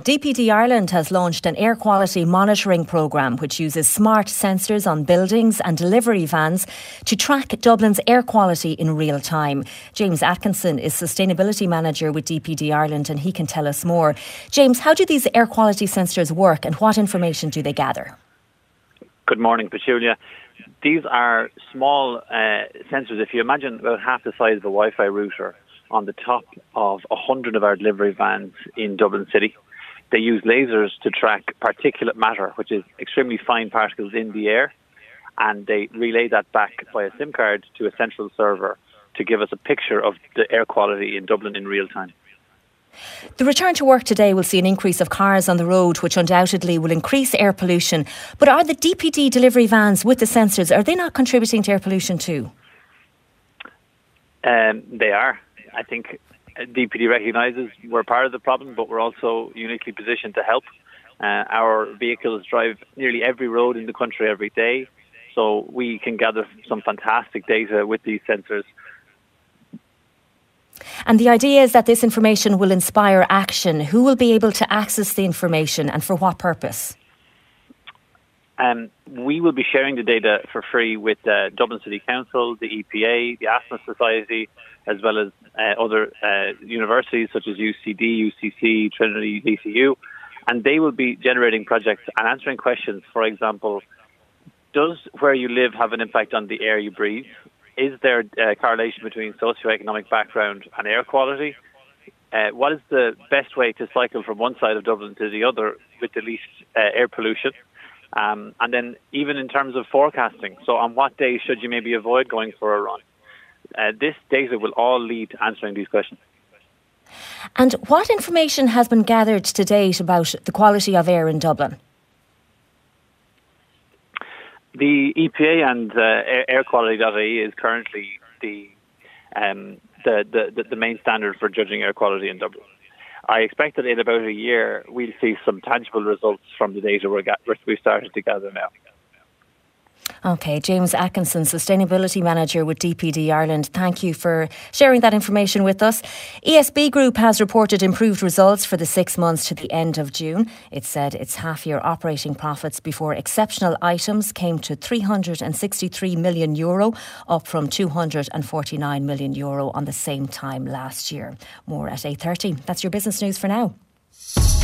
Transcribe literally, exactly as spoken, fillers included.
D P D Ireland has launched an air quality monitoring programme which uses smart sensors on buildings and delivery vans to track Dublin's air quality in real time. James Atkinson is Sustainability Manager with D P D Ireland and he can tell us more. James, how do these air quality sensors work and what information do they gather? Good morning, Petulia. These are small uh, sensors. If you imagine about half the size of a Wi-Fi router on the top of a hundred of our delivery vans in Dublin City. They use lasers to track particulate matter, which is extremely fine particles in the air, and they relay that back by a SIM card to a central server to give us a picture of the air quality in Dublin in real time. The return to work today will see an increase of cars on the road, which undoubtedly will increase air pollution. But are the D P D delivery vans with the sensors, are they not contributing to air pollution too? Um, they are. I think D P D recognises we're part of the problem, but we're also uniquely positioned to help. Uh, our vehicles drive nearly every road in the country every day, so we can gather some fantastic data with these sensors. And the idea is that this information will inspire action. Who will be able to access the information and for what purpose? Um, we will be sharing the data for free with uh, Dublin City Council, the E P A, the Asthma Society, as well as uh, other uh, universities such as U C D, U C C, Trinity, D C U. And they will be generating projects and answering questions. For example, does where you live have an impact on the air you breathe? Is there a correlation between socioeconomic background and air quality? Uh, what is the best way to cycle from one side of Dublin to the other with the least uh, air pollution? Um, and then even in terms of forecasting, so on what days should you maybe avoid going for a run? Uh, this data will all lead to answering these questions. And what information has been gathered to date about the quality of air in Dublin? The E P A and uh, air quality dot I E is currently the, um, the, the the main standard for judging air quality in Dublin. I expect that in about a year we'll see some tangible results from the data we're ga- we've started to gather now. OK, James Atkinson, Sustainability Manager with D P D Ireland. Thank you for sharing that information with us. E S B Group has reported improved results for the six months to the end of June. It said its half-year operating profits before exceptional items came to three hundred sixty-three million euro, up from two hundred forty-nine million euro on the same time last year. More at eight thirty. That's your business news for now.